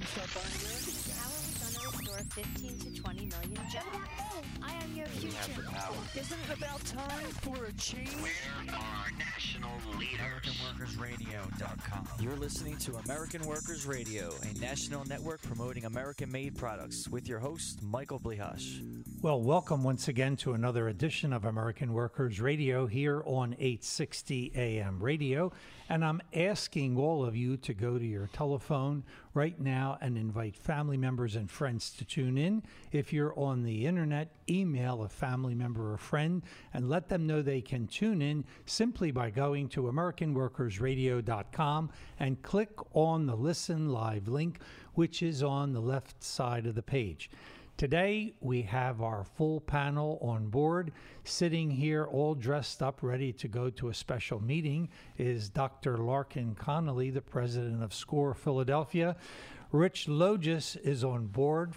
stop by here? How are we going to restore 15 to 20 million jobs? I am your We have the future. power. Isn't it about time for a change? Where are national leaders? AmericanWorkersRadio.com. You're listening to American Workers Radio, a national network promoting American-made products, with your host, Michael Blihash. Well, welcome once again to another edition of American Workers Radio here on 860 AM radio. And I'm asking all of you to go to your telephone right now and invite family members and friends to tune in. If you're on the internet, email a family member or friend and let them know they can tune in simply by going to AmericanWorkersRadio.com and click on the Listen Live link, which is on the left side of the page. Today, we have our full panel on board. Sitting here all dressed up, ready to go to a special meeting, is Dr. Larkin Connolly, the president of SCORE Philadelphia. Rich Logis is on board.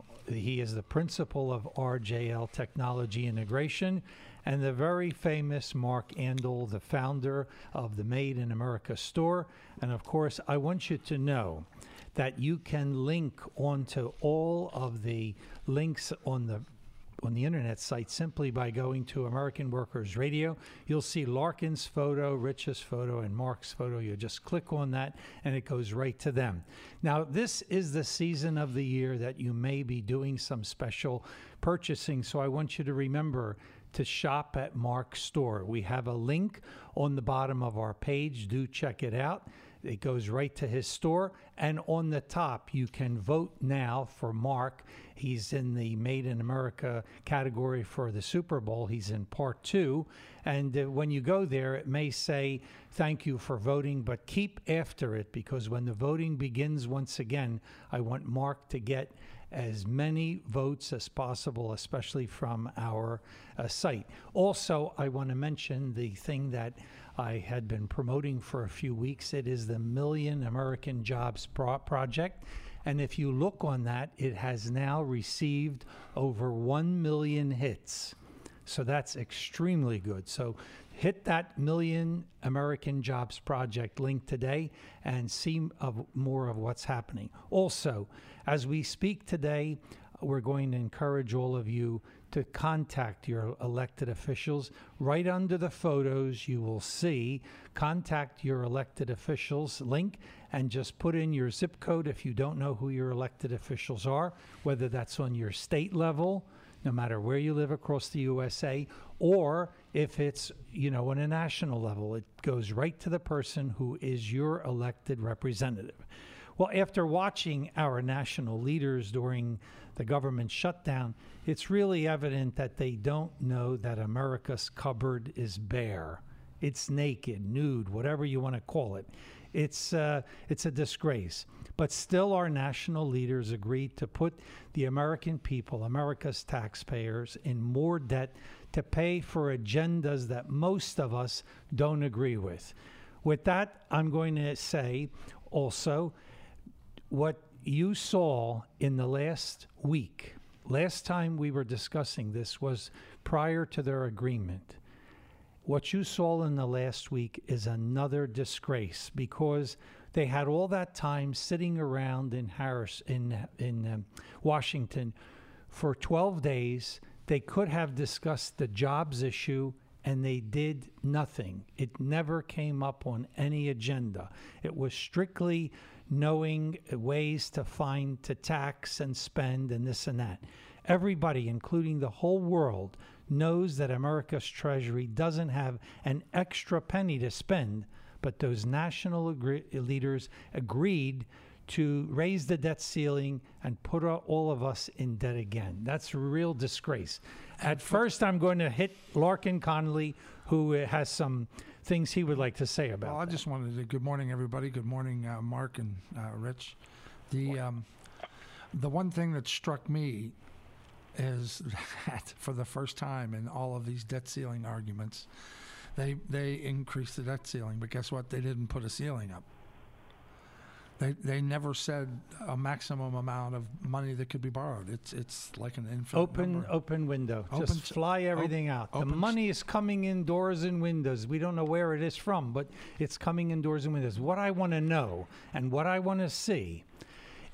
He is the principal of RJL Technology Integration, and the very famous Mark Andel, the founder of the Made in America store. And of course, I want you to know that you can link onto all of the links on the internet site simply by going to American Workers Radio. You'll see Larkin's photo, Rich's photo, and Mark's photo. You just click on that, and it goes right to them. Now, this is the season of the year that you may be doing some special purchasing, so I want you to remember to shop at Mark's store. We have a link on the bottom of our page. Do check it out. It goes right to his store. And on the top, you can vote now for Mark. He's in the Made in America category for the Super Bowl. He's in part 2. And when you go there, it may say, thank you for voting, but keep after it, because when the voting begins once again, I want Mark to get as many votes as possible, especially from our site. Also, I want to mention the thing that I had been promoting for a few weeks. It is the Million American Jobs Project. And if you look on that, it has now received over 1 million hits. So that's extremely good. So hit that Million American Jobs Project link today and see more of what's happening. Also, as we speak today, we're going to encourage all of you to contact your elected officials. Right under the photos, you will see contact your elected officials link, and just put in your zip code if you don't know who your elected officials are, whether that's on your state level, no matter where you live across the USA, or if it's, on a national level. It goes right to the person who is your elected representative. Well, after watching our national leaders during the government shutdown, it's really evident that they don't know that America's cupboard is bare. It's naked, nude, whatever you want to call it. It's a disgrace. But still, our national leaders agreed to put the American people, America's taxpayers, in more debt to pay for agendas that most of us don't agree with. With that, I'm going to say also what you saw in the last week. Last time we were discussing this was prior to their agreement. What you saw in the last week is another disgrace, because they had all that time sitting around in Washington for 12 days. They could have discussed the jobs issue, and they did nothing. It never came up on any agenda. It was strictly knowing ways to tax and spend and this and that. Everybody, including the whole world, knows that America's Treasury doesn't have an extra penny to spend, but those national leaders agreed to raise the debt ceiling and put all of us in debt again. That's a real disgrace. At first, I'm going to hit Larkin Connolly, who has some things he would like to say about I just wanted to, good morning, everybody. Good morning, Mark and Rich. The one thing that struck me is that for the first time in all of these debt ceiling arguments, they increased the debt ceiling, but guess what? They didn't put a ceiling up. They never said a maximum amount of money that could be borrowed. It's like an infinite number. Open window. Just fly everything out. The money is coming in doors and windows. We don't know where it is from, but it's coming in doors and windows. What I want to know and what I want to see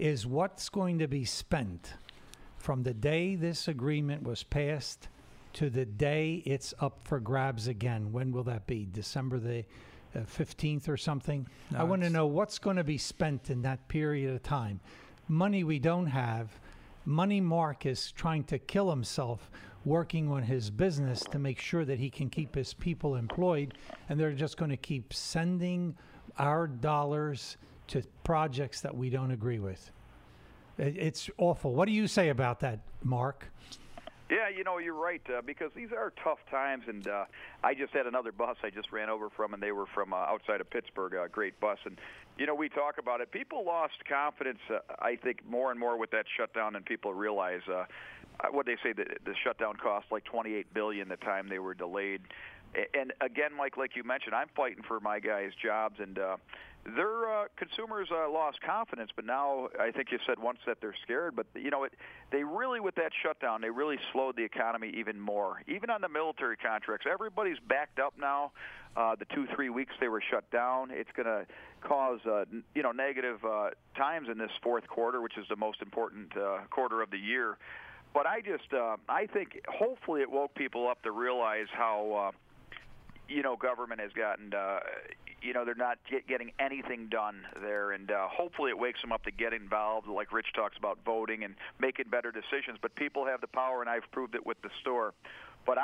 is what's going to be spent from the day this agreement was passed to the day it's up for grabs again. When will that be? December the 15th or something? No, I want to it's- know what's going to be spent in that period of time. Money we don't have. Money Mark is trying to kill himself working on his business to make sure that he can keep his people employed, and they're just going to keep sending our dollars to projects that we don't agree with. It's awful. What do you say about that, Mark? Yeah, you're right, because these are tough times, and I just had another bus I just ran over from, and they were from outside of Pittsburgh, a great bus. And, we talk about it. People lost confidence, I think, more and more with that shutdown, and people realize, what they say, the shutdown cost like $28 billion the time they were delayed. And again, Mike, like you mentioned, I'm fighting for my guys' jobs, and their consumers lost confidence. But now I think you said once that they're scared. But they really, with that shutdown, they really slowed the economy even more. Even on the military contracts, everybody's backed up now. The 2-3 weeks they were shut down, it's going to cause negative times in this fourth quarter, which is the most important quarter of the year. But I think hopefully it woke people up to realize how, government has gotten, they're not getting anything done there. And hopefully it wakes them up to get involved, like Rich talks about voting and making better decisions. But people have the power, and I've proved it with the store. But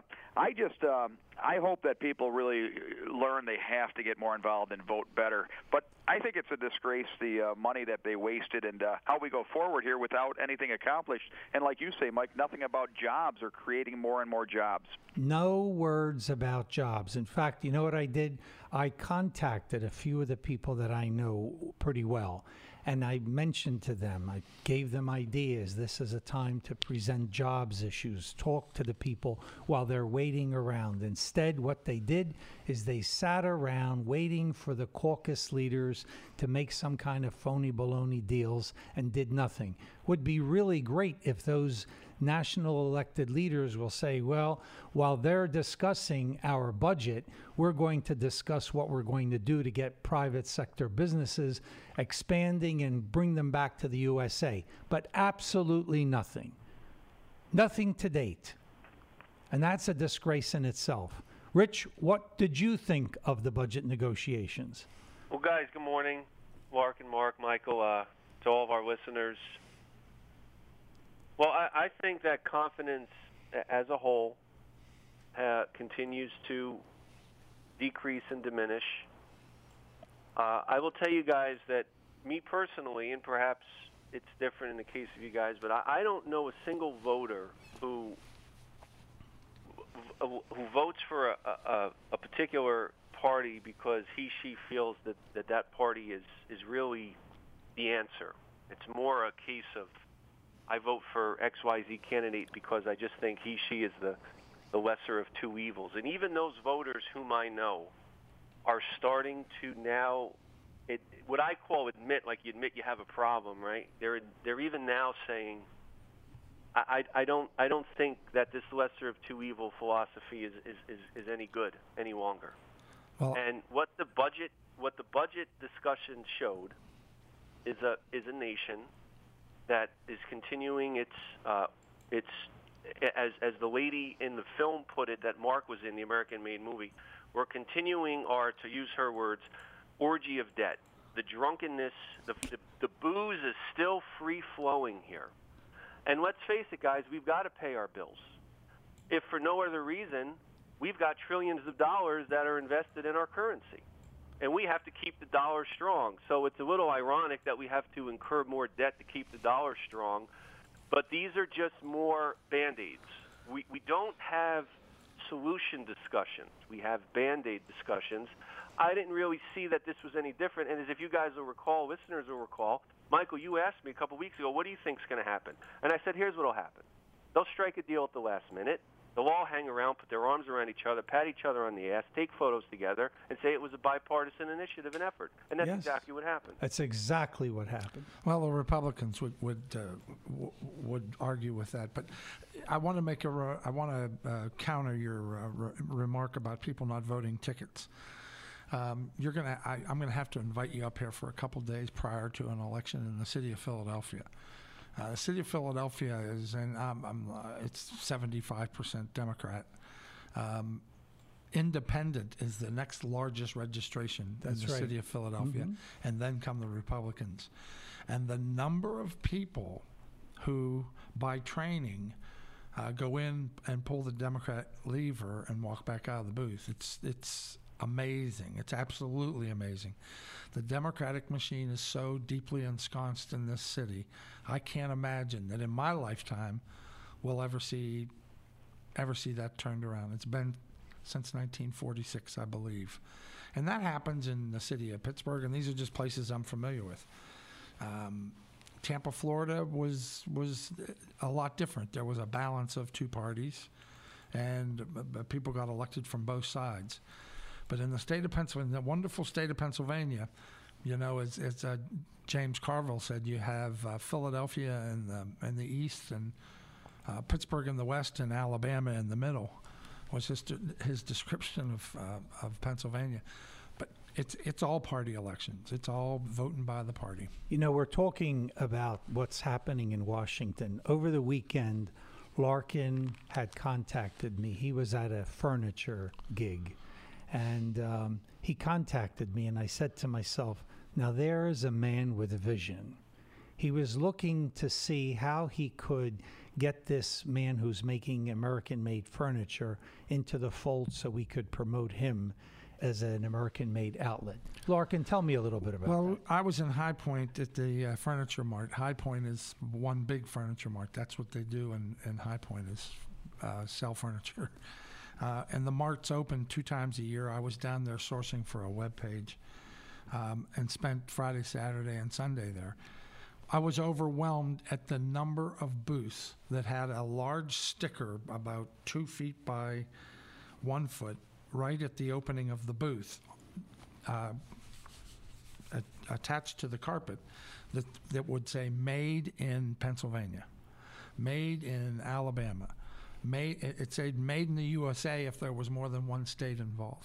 I hope that people really learn they have to get more involved and vote better. But I think it's a disgrace, the money that they wasted, and how we go forward here without anything accomplished. And like you say, Mike, nothing about jobs or creating more and more jobs. No words about jobs. In fact, you know what I did? I contacted a few of the people that I know pretty well, and I mentioned to them, I gave them ideas. This is a time to present jobs issues, talk to the people while they're waiting around. Instead, what they did is they sat around waiting for the caucus leaders to make some kind of phony baloney deals and did nothing. Would be really great if those national elected leaders will say, well, while they're discussing our budget, we're going to discuss what we're going to do to get private sector businesses expanding and bring them back to the USA. But absolutely nothing. Nothing to date. And that's a disgrace in itself. Rich, what did you think of the budget negotiations? Well, guys, good morning. Mark and Mark, Michael, to all of our listeners. Well, I think that confidence as a whole continues to decrease and diminish. I will tell you guys that me personally, and perhaps it's different in the case of you guys, but I don't know a single voter who votes for a particular party because she feels that party is really the answer. It's more a case of I vote for XYZ candidate because I just think she is the lesser of two evils. And even those voters whom I know are starting to now, what I call admit, like you admit you have a problem, right? They're even now saying, I don't think that this lesser of two evil philosophy is any good any longer. Well, and what the budget discussion showed is a nation that is continuing its as the lady in the film put it that Mark was in, the American-made movie, we're continuing our, to use her words, orgy of debt. The drunkenness, the booze is still free-flowing here. And let's face it, guys, we've got to pay our bills. If for no other reason, we've got trillions of dollars that are invested in our currency. And we have to keep the dollar strong. So it's a little ironic that we have to incur more debt to keep the dollar strong. But these are just more Band-Aids. We don't have solution discussions. We have Band-Aid discussions. I didn't really see that this was any different. And as if you guys will recall, listeners will recall, Michael, you asked me a couple weeks ago, what do you think is going to happen? And I said, here's what will happen. They'll strike a deal at the last minute. They'll all hang around, put their arms around each other, pat each other on the ass, take photos together, and say it was a bipartisan initiative and effort. And that's exactly what happened. That's exactly what happened. Well, the Republicans would argue with that, but I want to counter your remark about people not voting tickets. I'm gonna have to invite you up here for a couple days prior to an election in the city of Philadelphia. The city of Philadelphia is, and it's 75% Democrat. Independent is the next largest registration in the city of Philadelphia, and then come the Republicans. And the number of people who, by training, go in and pull the Democrat lever and walk back out of the booth, it's amazing. It's absolutely amazing. The Democratic machine is so deeply ensconced in this city. I can't imagine that in my lifetime we'll ever see that turned around. It's been since 1946, I believe. And that happens in the city of Pittsburgh, and these are just places I'm familiar with. Tampa, Florida was a lot different. There was a balance of two parties, and people got elected from both sides. But in the state of Pennsylvania, the wonderful state of Pennsylvania, you know, as James Carville said, you have Philadelphia in the east, and Pittsburgh in the west, and Alabama in the middle. Was his description of Pennsylvania. But it's all party elections. It's all voting by the party. You know, we're talking about what's happening in Washington. Over the weekend, Larkin had contacted me. He was at a furniture gig, and he contacted me, and I said to myself, now there is a man with a vision. He was looking to see how he could get this man who's making American-made furniture into the fold so we could promote him as an American-made outlet. Larkin, tell me a little bit about that. Well, I was in High Point at the Furniture Mart. High Point is one big furniture mart. That's what they do in High Point is sell furniture. And the mart's open 2 times a year. I was down there sourcing for a web page and spent Friday, Saturday, and Sunday there. I was overwhelmed at the number of booths that had a large sticker about 2 feet by 1 foot right at the opening of the booth attached to the carpet that would say made in Pennsylvania, made in Alabama, it said made in the USA if there was more than one state involved.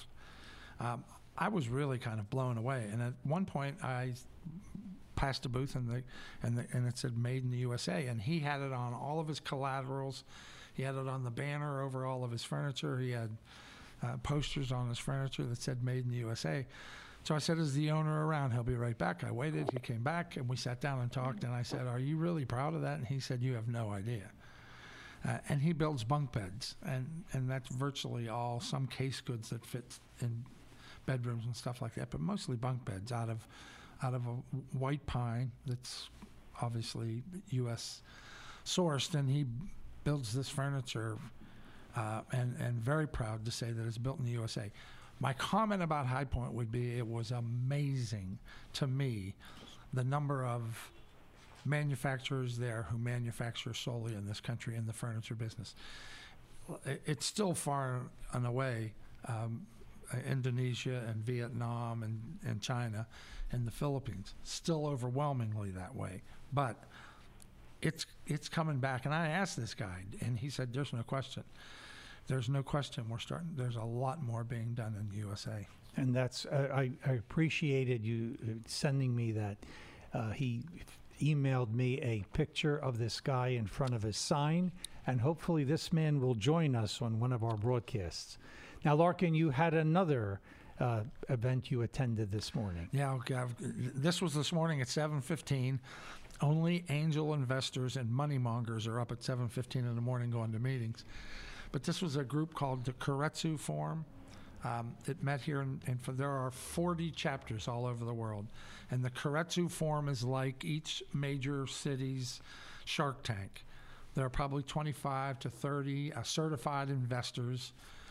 I was really kind of blown away, and at one point I passed a booth and it said made in the USA, and he had it on all of his collaterals. He had it on the banner over all of his furniture. He had posters on his furniture that said made in the USA. So I said, is the owner around? He'll be right back. I waited. He came back, and we sat down and talked, and I said, are you really proud of that? And he said, you have no idea. And he builds bunk beds, and that's virtually all, some case goods that fit in bedrooms and stuff like that, but mostly bunk beds out of a white pine that's obviously U.S. sourced, and he builds this furniture, and very proud to say that it's built in the USA. My comment about High Point would be it was amazing to me the number of manufacturers there who manufacture solely in this country in the furniture business. It's still far and away Indonesia and Vietnam and China and the Philippines, still overwhelmingly that way. But it's coming back. And I asked this guy, and he said, there's no question. There's no question there's a lot more being done in the USA. And that's, I appreciated you sending me that. He emailed me a picture of this guy in front of his sign, and hopefully this man will join us on one of our broadcasts. Now, Larkin, you had another event you attended this morning. Yeah, okay. This was this morning at 7:15. Only angel investors and money mongers are up at 7:15 in the morning going to meetings. But this was a group called the Keiretsu Forum. It met here, and there are 40 chapters all over the world. And the Keiretsu Forum is like each major city's Shark Tank. There are probably 25 to 30 certified investors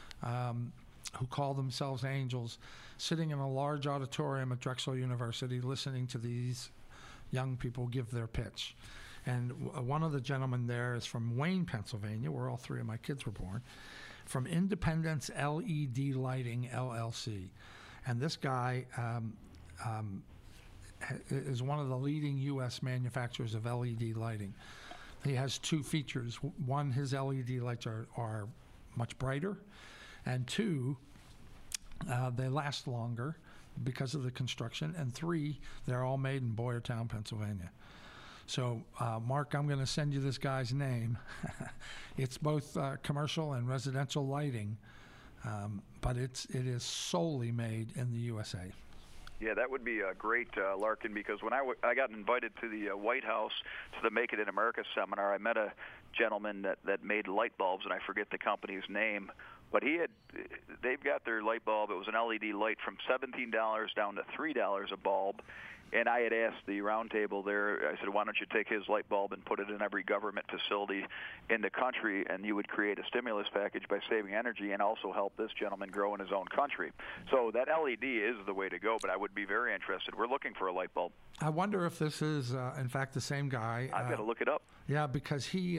who call themselves angels, sitting in a large auditorium at Drexel University listening to these young people give their pitch. And one of the gentlemen there is from Wayne, Pennsylvania, where all 3 of my kids were born, from Independence LED Lighting, LLC. And this guy is one of the leading U.S. manufacturers of LED lighting. He has 2 features. One, his LED lights are much brighter. And 2, they last longer. because of the construction, and 3, they're all made in Boyertown, Pennsylvania. So, Mark, I'm going to send you this guy's name. It's both commercial and residential lighting, but it is solely made in the USA. Yeah, that would be great, Larkin, because when I got invited to the White House to the Make It in America seminar, I met a gentleman that made light bulbs, and I forget the company's name, but they've got their light bulb. It was an LED light from $17 down to $3 a bulb. And I had asked the roundtable there, I said, why don't you take his light bulb and put it in every government facility in the country, and you would create a stimulus package by saving energy and also help this gentleman grow in his own country. So that LED is the way to go, but I would be very interested. We're looking for a light bulb. I wonder if this is, in fact, the same guy. I've got to look it up. Yeah, because he's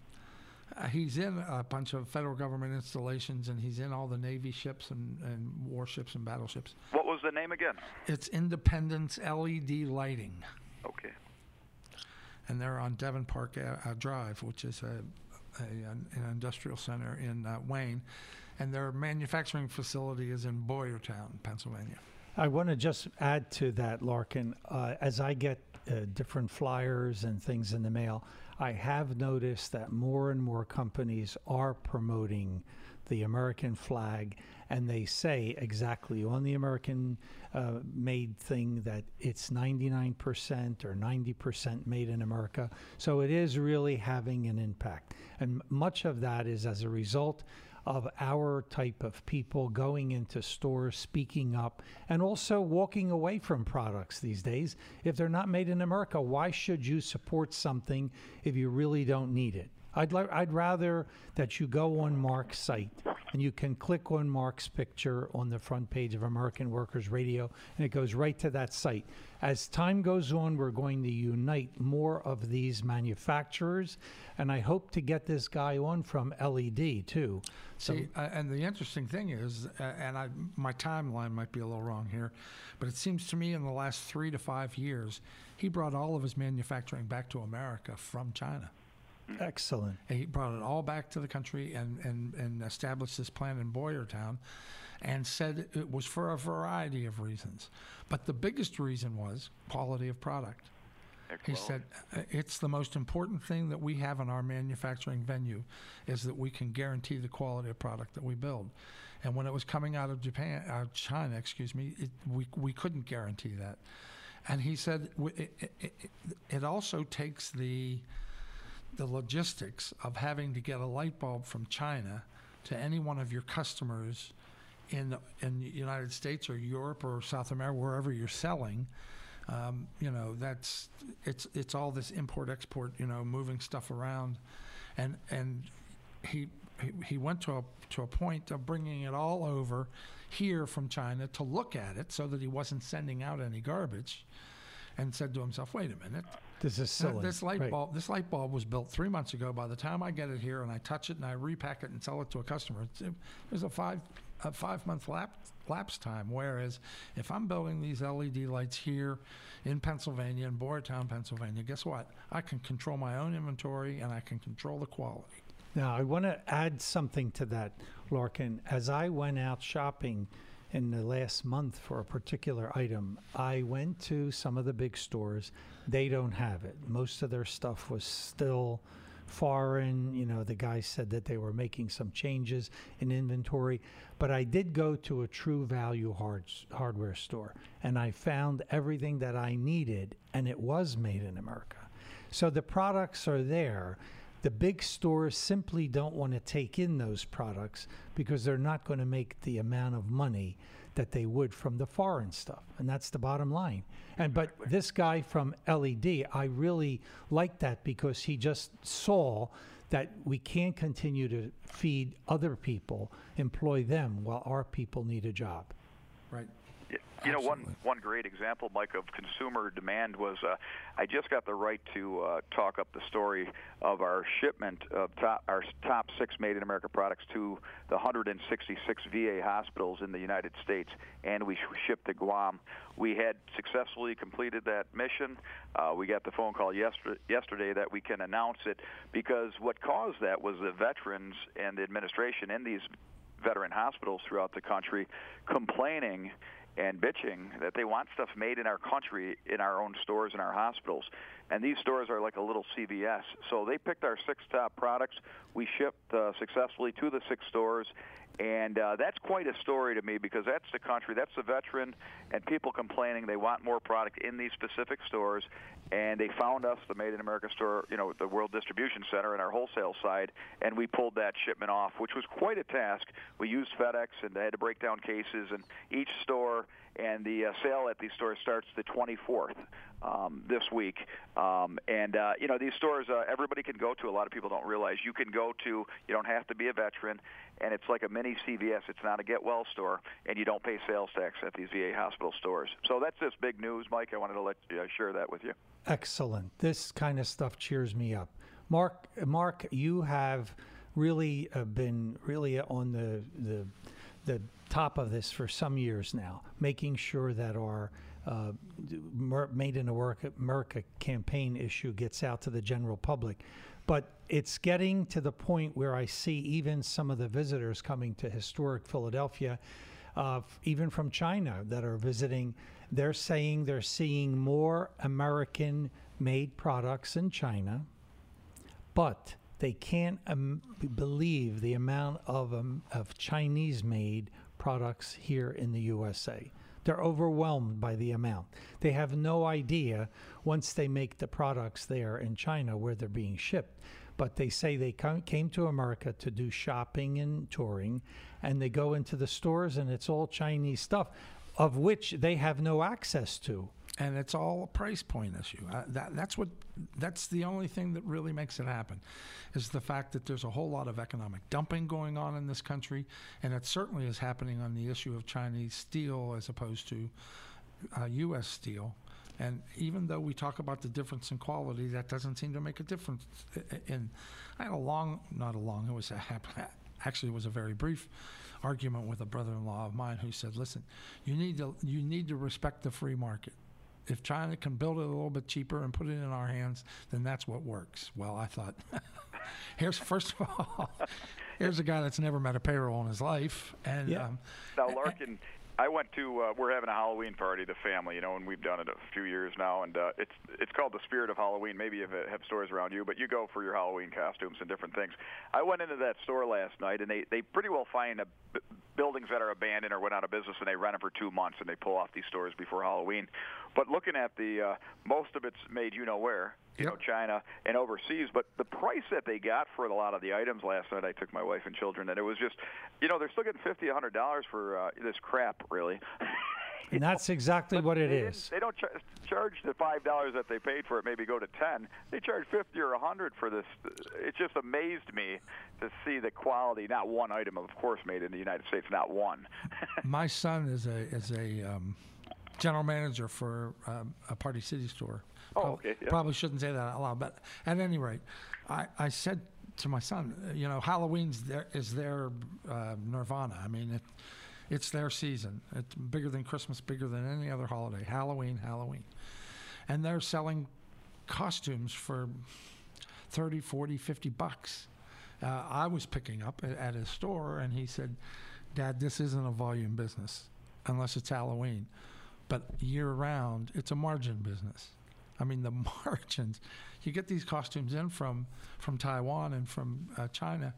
in a bunch of federal government installations, and he's in all the Navy ships and warships and battleships. What was the name again? It's Independence LED Lighting. Okay. And they're on Devon Park Drive, which is an industrial center in Wayne. And their manufacturing facility is in Boyertown, Pennsylvania. I want to just add to that, Larkin. As I get different flyers and things in the mail, I have noticed that more and more companies are promoting the American flag, and they say exactly on the American made thing that it's 99% or 90% made in America. So it is really having an impact. And much of that is as a result of our type of people going into stores, speaking up, and also walking away from products these days. If they're not made in America, why should you support something if you really don't need it? I'd rather that you go on Mark's site and you can click on Mark's picture on the front page of American Workers Radio, and it goes right to that site. As time goes on, we're going to unite more of these manufacturers, and I hope to get this guy on from LED too. See, and the interesting thing is, my timeline might be a little wrong here, but it seems to me in the last 3 to 5 years, he brought all of his manufacturing back to America from China. Excellent. He brought it all back to the country and established this plant in Boyertown, and said it was for a variety of reasons. But the biggest reason was quality of product. He said, it's the most important thing that we have in our manufacturing venue is that we can guarantee the quality of product that we build. And when it was coming out of China, we couldn't guarantee that. And he said it also takes the logistics of having to get a light bulb from China to any one of your customers in the United States or Europe or South America, wherever you're selling. It's all this import export, moving stuff around, and he went to a point of bringing it all over here from China to look at it so that he wasn't sending out any garbage, and said to himself, wait a minute. This is silly. This light bulb was built 3 months ago. By the time I get it here and I touch it and I repack it and sell it to a customer, there's a 5-month lapse time. Whereas if I'm building these LED lights here in Pennsylvania, in Boyertown, Pennsylvania, guess what? I can control my own inventory and I can control the quality. Now, I want to add something to that, Larkin. As I went out shopping in the last month for a particular item, I went to some of the big stores. They don't have it. Most of their stuff was still foreign. The guy said that they were making some changes in inventory. But I did go to a True Value hardware store, and I found everything that I needed, and it was made in America. So the products are there. The big stores simply don't want to take in those products because they're not going to make the amount of money that they would from the foreign stuff. And that's the bottom line. But this guy from LED, I really like that because he just saw that we can't continue to feed other people, employ them while our people need a job. Right. One great example, Mike, of consumer demand was I just got the right to talk up the story of our shipment of our top 6 made-in-America products to the 166 VA hospitals in the United States, and we shipped to Guam. We had successfully completed that mission. We got the phone call yesterday that we can announce it, because what caused that was the veterans and the administration in these veteran hospitals throughout the country complaining and bitching that they want stuff made in our country, in our own stores, in our hospitals. And these stores are like a little CVS. So they picked our 6 top products. We shipped successfully to the 6 stores. And that's quite a story to me, because that's the country, that's the veteran, and people complaining they want more product in these specific stores. And they found us, the Made in America store, the World Distribution Center in our wholesale side, and we pulled that shipment off, which was quite a task. We used FedEx, and they had to break down cases in each store. And the sale at these stores starts the 24th this week. These stores, everybody can go to. A lot of people don't realize you can go to. You don't have to be a veteran, and it's like a mini CVS. It's not a get well store, and you don't pay sales tax at these VA hospital stores. So that's just big news, Mike. I wanted to share that with you. Excellent. This kind of stuff cheers me up. Mark, you have really been really on the top of this for some years now, making sure that our Made in America campaign issue gets out to the general public. But it's getting to the point where I see even some of the visitors coming to historic Philadelphia, even from China, that are visiting, they're saying they're seeing more American-made products in China, but they can't believe the amount of Chinese-made products here in the USA. They're overwhelmed by the amount. They have no idea, once they make the products there in China, where they're being shipped. But they say they came to America to do shopping and touring, and they go into the stores and it's all Chinese stuff, of which they have no access to. And it's all a price point issue. That's the only thing that really makes it happen, is the fact that there's a whole lot of economic dumping going on in this country, and it certainly is happening on the issue of Chinese steel as opposed to U.S. steel. And even though we talk about the difference in quality, that doesn't seem to make a difference. I had it was a very brief argument with a brother-in-law of mine who said, "Listen, you need to respect the free market. If China can build it a little bit cheaper and put it in our hands, then that's what works." Well, I thought, here's a guy that's never met a payroll in his life. And now, Larkin, I went to. We're having a Halloween party, the family, and we've done it a few years now, and it's called the Spirit of Halloween. Maybe you have stores around you, but you go for your Halloween costumes and different things. I went into that store last night, and they pretty well find buildings that are abandoned or went out of business, and they rent them for 2 months, and they pull off these stores before Halloween. But looking at the most of it's made where, China and overseas. But the price that they got for a lot of the items last night, I took my wife and children, and it was just, they're still getting $50, $100 for this crap, really. And that's exactly what it is. They don't charge the $5 that they paid for it, maybe go to $10. They charge $50 or $100 for this. It just amazed me to see the quality. Not one item, of course, made in the United States. Not one. My son is a general manager for a Party City store. Okay. Yeah. Probably shouldn't say that out loud, but at any rate, I said to my son, Halloween's is their nirvana. I mean, it's their season. It's bigger than Christmas, bigger than any other holiday. Halloween. And they're selling costumes for $30, $40, $50. I was picking up at his store, and he said, "Dad, this isn't a volume business unless it's Halloween. But year-round, it's a margin business." I mean, the margins. You get these costumes in from Taiwan and from China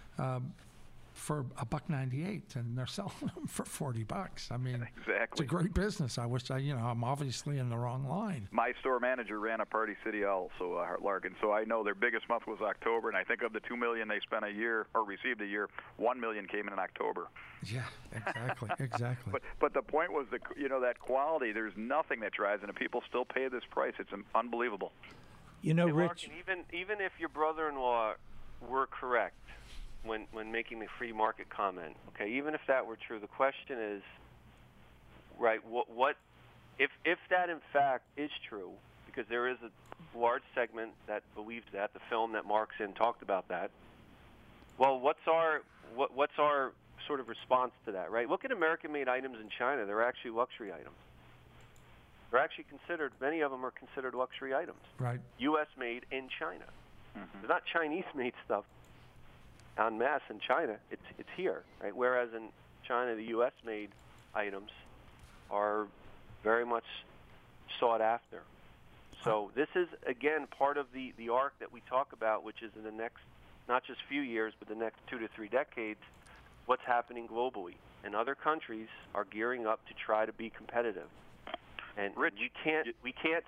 for $1.98, and they're selling them for $40. I mean, exactly. It's a great business. I wish I'm obviously in the wrong line. My store manager ran a Party City also, Larkin, so I know their biggest month was October, and I think of the $2 million they spent a year or received a year, $1 million came in October. Yeah, exactly. But the point was that quality. There's nothing that drives it, and people still pay this price. It's unbelievable. Hey, Rich. Larkin, even if your brother-in-law were correct when making the free market comment, okay, even if that were true, the question is, right, what if that in fact is true, because there is a large segment that believes that, the film that Mark's in talked about that. Well, what's our sort of response to that, right? Look at American-made items in China. They're actually luxury items. They're actually considered, many of them are considered luxury items. Right. U.S.-made in China. Mm-hmm. They're not Chinese-made stuff en masse in China. It's here, right? Whereas in China, the U.S.-made items are very much sought after. So this is, again, part of the arc that we talk about, which is in the next, not just few years, but the next 2 to 3 decades, what's happening globally. And other countries are gearing up to try to be competitive. And Rich, we can't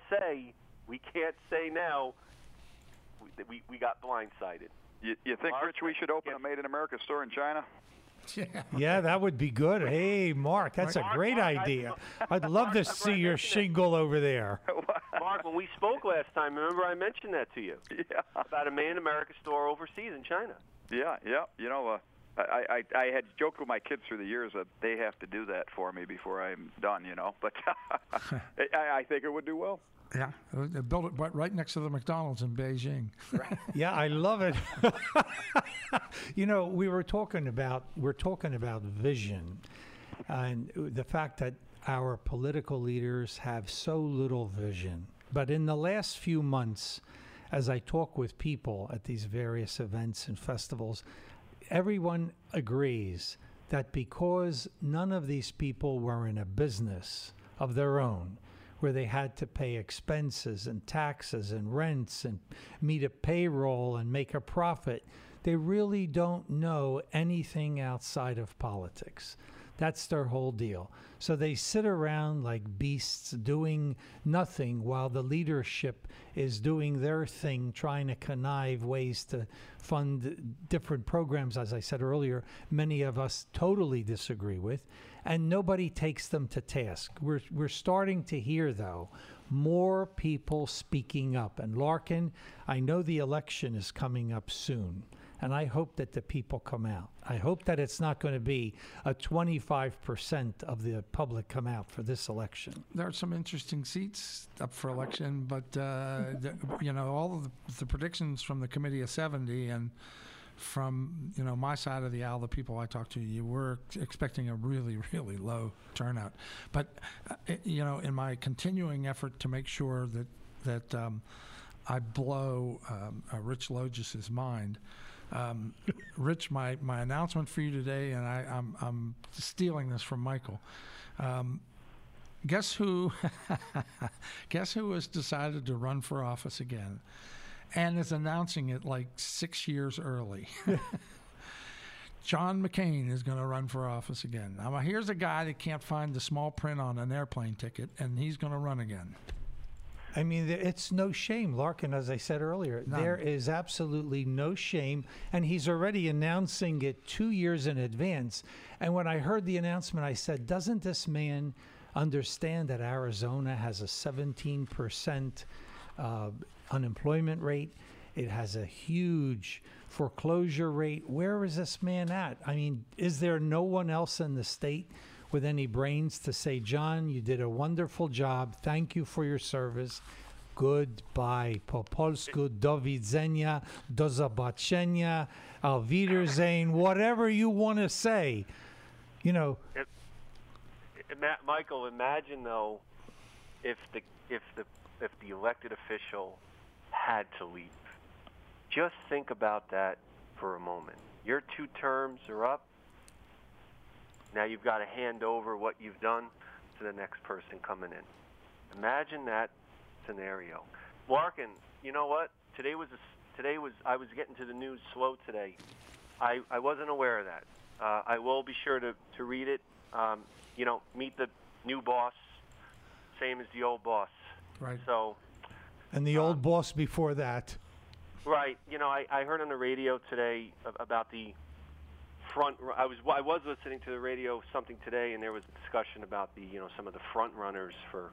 say now that we got blindsided. You think, Rich, we should open a Made in America store in China? Yeah, that would be good. Hey, Mark, that's a great idea. I'd love to see your shingle over there. Mark, when we spoke last time, remember I mentioned that to you? Yeah. About a Made in America store overseas in China. Yeah. You know, I had joked with my kids through the years that they have to do that for me before I'm done, you know. But I think it would do well. Yeah, build it right next to the McDonald's in Beijing. Right. Yeah, I love it. You know, we're talking about vision, and the fact that our political leaders have so little vision. But in the last few months, as I talk with people at these various events and festivals, everyone agrees that because none of these people were in a business of their own, where they had to pay expenses and taxes and rents and meet a payroll and make a profit, they really don't know anything outside of politics. That's their whole deal. So they sit around like beasts doing nothing while the leadership is doing their thing, trying to connive ways to fund different programs, as I said earlier, many of us totally disagree with, and nobody takes them to task. We're starting to hear, though, more people speaking up. And Larkin, I know the election is coming up soon, and I hope that the people come out. I hope that it's not going to be a 25% of the public come out for this election. There are some interesting seats up for election, but you know, all of the predictions from the Committee of 70 and from, you know, my side of the aisle, the people I talked to, you were expecting a really, really low turnout. But you know, in my continuing effort to make sure that I blow Rich Logis's mind. Rich, my announcement for you today, and I'm stealing this from Michael. Guess who? Guess who has decided to run for office again, and is announcing it like 6 years early? John McCain is going to run for office again. Now, here's a guy that can't find the small print on an airplane ticket, and he's going to run again. I mean, it's no shame, Larkin, as I said earlier. None. There is absolutely no shame, and he's already announcing it 2 years in advance. And when I heard the announcement, I said, doesn't this man understand that Arizona has a 17% unemployment rate? It has a huge foreclosure rate. Where is this man at? I mean, is there no one else in the state with any brains to say, John, you did a wonderful job. Thank you for your service. Goodbye. Po polsku, do widzenia, do zobaczenia, auf Wiedersehen, whatever you want to say. You know. Michael, imagine though, if the elected official had to leave. Just think about that for a moment. Your 2 terms are up. Now you've got to hand over what you've done to the next person coming in. Imagine that scenario. Larkin, you know what? I was getting to the news slow today. I wasn't aware of that. I will be sure to read it. You know, meet the new boss, same as the old boss. Right. So. And the old boss before that. Right. You know, I heard on the radio today about the front. I was listening to the radio something today, and there was a discussion about some of the front runners for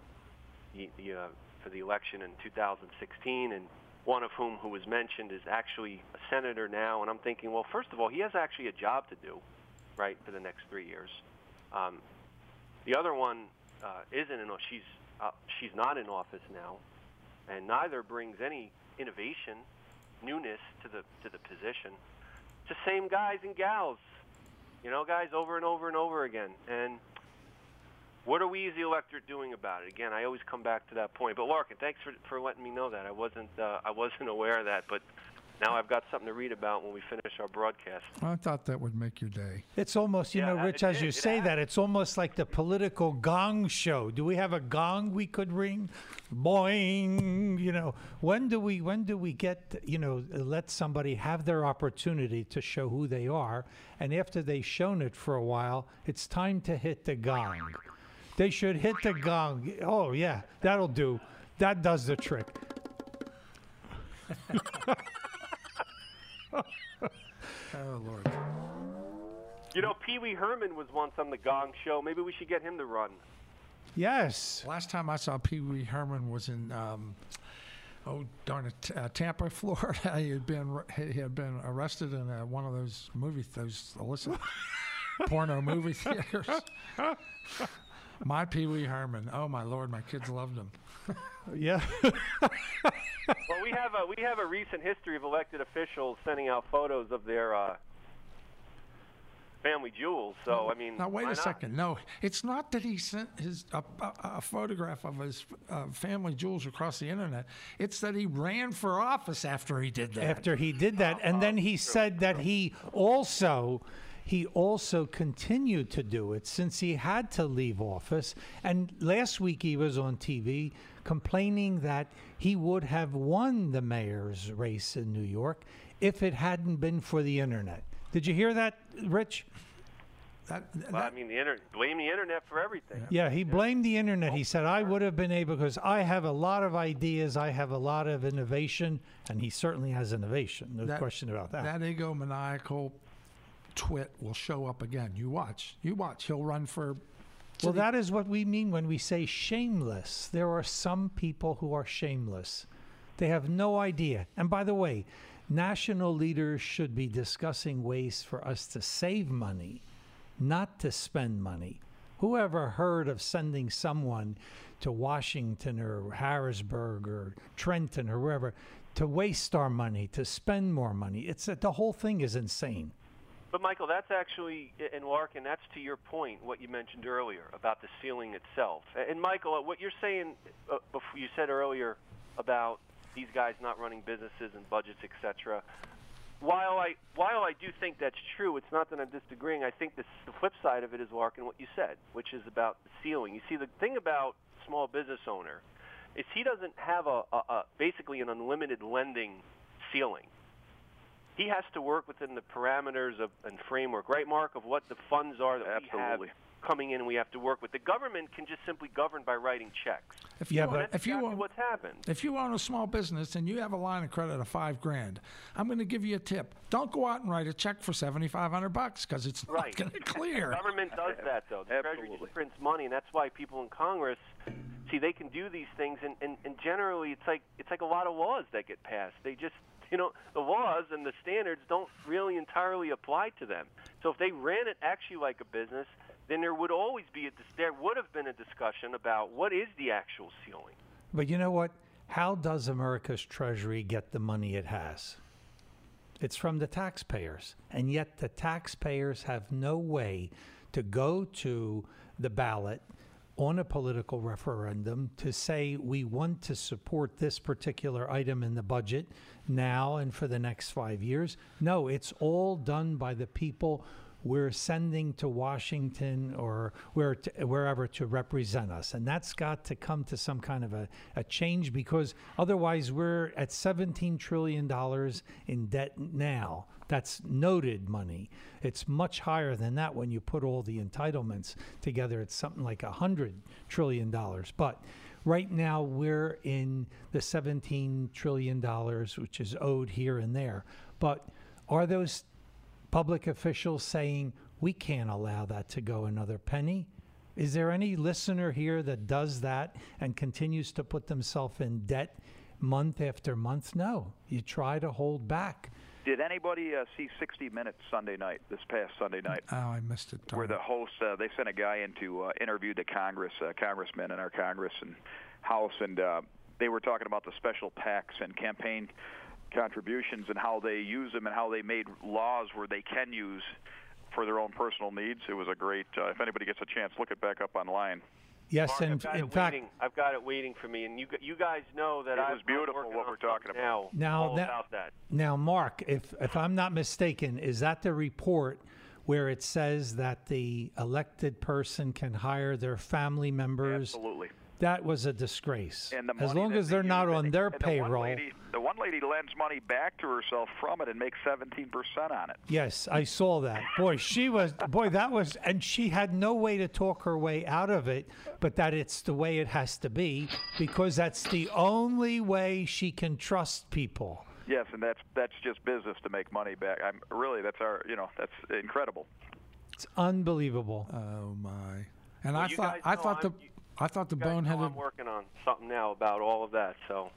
the election in 2016, and one of whom who was mentioned is actually a senator now. And I'm thinking, well, first of all, he has actually a job to do, right, for the next 3 years. The other one isn't in. She's not in office now, and neither brings any innovation, newness to the position. It's the same guys and gals, guys over and over and over again. And what are we as the electorate doing about it? Again, I always come back to that point. But Larkin, thanks for letting me know that. I wasn't aware of that. But Now I've got something to read about when we finish our broadcast. I thought that would make your day. It's almost, you know, Rich, as you say that, it's almost like the political gong show. Do we have a gong we could ring? Boing, you know. When do we get, you know, let somebody have their opportunity to show who they are, and after they've shown it for a while, it's time to hit the gong. They should hit the gong. Oh, yeah, that'll do. That does the trick. Oh, Lord. You know, Pee Wee Herman was once on the Gong Show. Maybe we should get him to run. Yes. Last time I saw Pee Wee Herman was in, Tampa, Florida. He had been arrested in one of those those illicit porno movie theaters. My Pee Wee Herman. Oh my Lord, my kids loved him. Yeah. Well, we have a recent history of elected officials sending out photos of their family jewels. So I mean, now wait why a not? second. No, it's not that he sent a photograph of his family jewels across the internet. It's that he ran for office after he did that. After he did that, and then he said that he also continued to do it since he had to leave office. And last week he was on TV complaining that he would have won the mayor's race in New York if it hadn't been for the internet. Did you hear that, Rich? Well, I mean, blame the internet for everything. Yeah, he blamed the internet. He said, I would have been able, because I have a lot of ideas, I have a lot of innovation, and he certainly has innovation. No question about that. That egomaniacal twit will show up again. You watch. He'll run for... Well, that is what we mean when we say shameless. There are some people who are shameless. They have no idea. And by the way, national leaders should be discussing ways for us to save money, not to spend money. Who ever heard of sending someone to Washington or Harrisburg or Trenton or wherever to waste our money, to spend more money? It's that the whole thing is insane. But, Michael, that's actually, and Larkin, that's to your point, what you mentioned earlier about the ceiling itself. And, Michael, what you're saying, you said earlier about these guys not running businesses and budgets, etc. While I do think that's true, it's not that I'm disagreeing. I think the flip side of it is, Larkin, what you said, which is about the ceiling. You see, the thing about small business owner is he doesn't have basically an unlimited lending ceiling. He has to work within the parameters and framework, right, Mark, of what the funds are that we have coming in and we have to work with. The government can just simply govern by writing checks. If you what's happened. If you own a small business and you have a line of credit of $5,000, I'm going to give you a tip. Don't go out and write a check for $7,500 because it's not going to clear. The government does that, though. The Treasury just prints money, and that's why people in Congress, see, they can do these things, and generally it's like a lot of laws that get passed. They just, the laws and the standards don't really entirely apply to them. So if they ran it actually like a business, then there would always be there would have been a discussion about what is the actual ceiling. But you know what? How does America's Treasury get the money it has? It's from the taxpayers. And yet the taxpayers have no way to go to the ballot on a political referendum to say we want to support this particular item in the budget now and for the next 5 years. No, it's all done by the people we're sending to Washington or wherever to represent us. And that's got to come to some kind of a change, because otherwise we're at $17 trillion in debt now. That's noted money. It's much higher than that when you put all the entitlements together. It's something like $100 trillion. But right now we're in the $17 trillion, which is owed here and there. But are those public officials saying we can't allow that to go another penny? Is there any listener here that does that and continues to put themselves in debt month after month? No. You try to hold back. Did anybody see 60 Minutes this past Sunday night? Oh, I missed it. Where the host, they sent a guy in to interview the congressmen in our Congress and House, and they were talking about the special PACs and campaign contributions and how they use them and how they made laws where they can use for their own personal needs. It was a great, if anybody gets a chance, look it back up online. Yes, Mark, and I've got in it fact, waiting. I've got it waiting for me, and you guys know that It I'm was beautiful working what on we're talking something about. now. Now all that- about that. now, Mark, if I'm not mistaken, is that the report where it says that the elected person can hire their family members? Absolutely. That was a disgrace. And the As money long that as they they're not use, on and their the payroll. The one lady lends money back to herself from it and makes 17% on it. Yes, I saw that. And she had no way to talk her way out of it, but that it's the way it has to be because that's the only way she can trust people. Yes, and that's just business to make money back. That's incredible. It's unbelievable. Oh my! And Well, I you thought guys know I thought the You guys know boneheaded I'm working on something now about all of that. So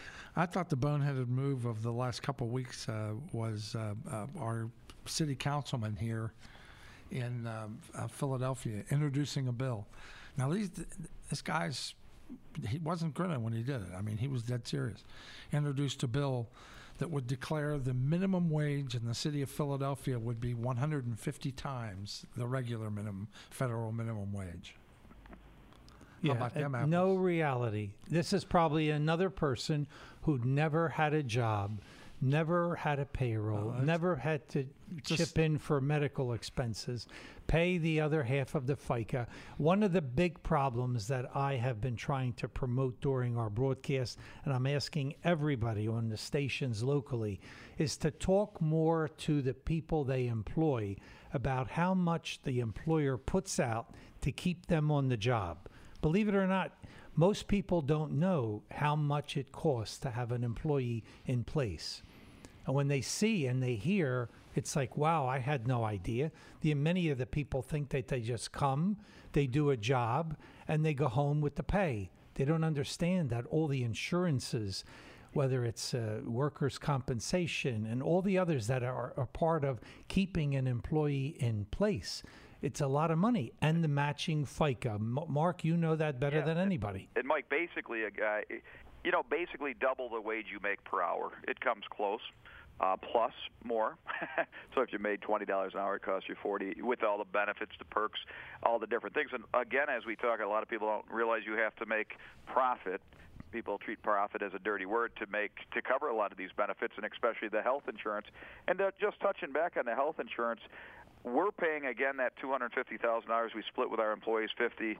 move of the last couple of weeks was our city councilman here in Philadelphia introducing a bill. Now this guy's he wasn't grinning when he did it. I mean, he was dead serious. Introduced a bill that would declare the minimum wage in the city of Philadelphia would be 150 times the regular federal minimum wage. How about them apples? No reality. This is probably another person who never had a job, never had a payroll, never had to chip in for medical expenses, pay the other half of the FICA. One of the big problems that I have been trying to promote during our broadcast, and I'm asking everybody on the stations locally, is to talk more to the people they employ about how much the employer puts out to keep them on the job. Believe it or not, most people don't know how much it costs to have an employee in place. And when they see and they hear, it's like, wow, I had no idea. Many of the people think that they just come, they do a job, and they go home with the pay. They don't understand that all the insurances, whether it's workers' compensation and all the others that are a part of keeping an employee in place, it's a lot of money. And the matching FICA. Mark, you know that better than anybody. And Mike, basically a guy, basically double the wage you make per hour. It comes close. Plus more. So if you made $20 an hour, it costs you $40 with all the benefits, the perks, all the different things. And again, as we talk, a lot of people don't realize you have to make profit. People treat profit as a dirty word to cover a lot of these benefits, and especially the health insurance. And just touching back on the health insurance, we're paying again that $250,000 we split with our employees 50-50,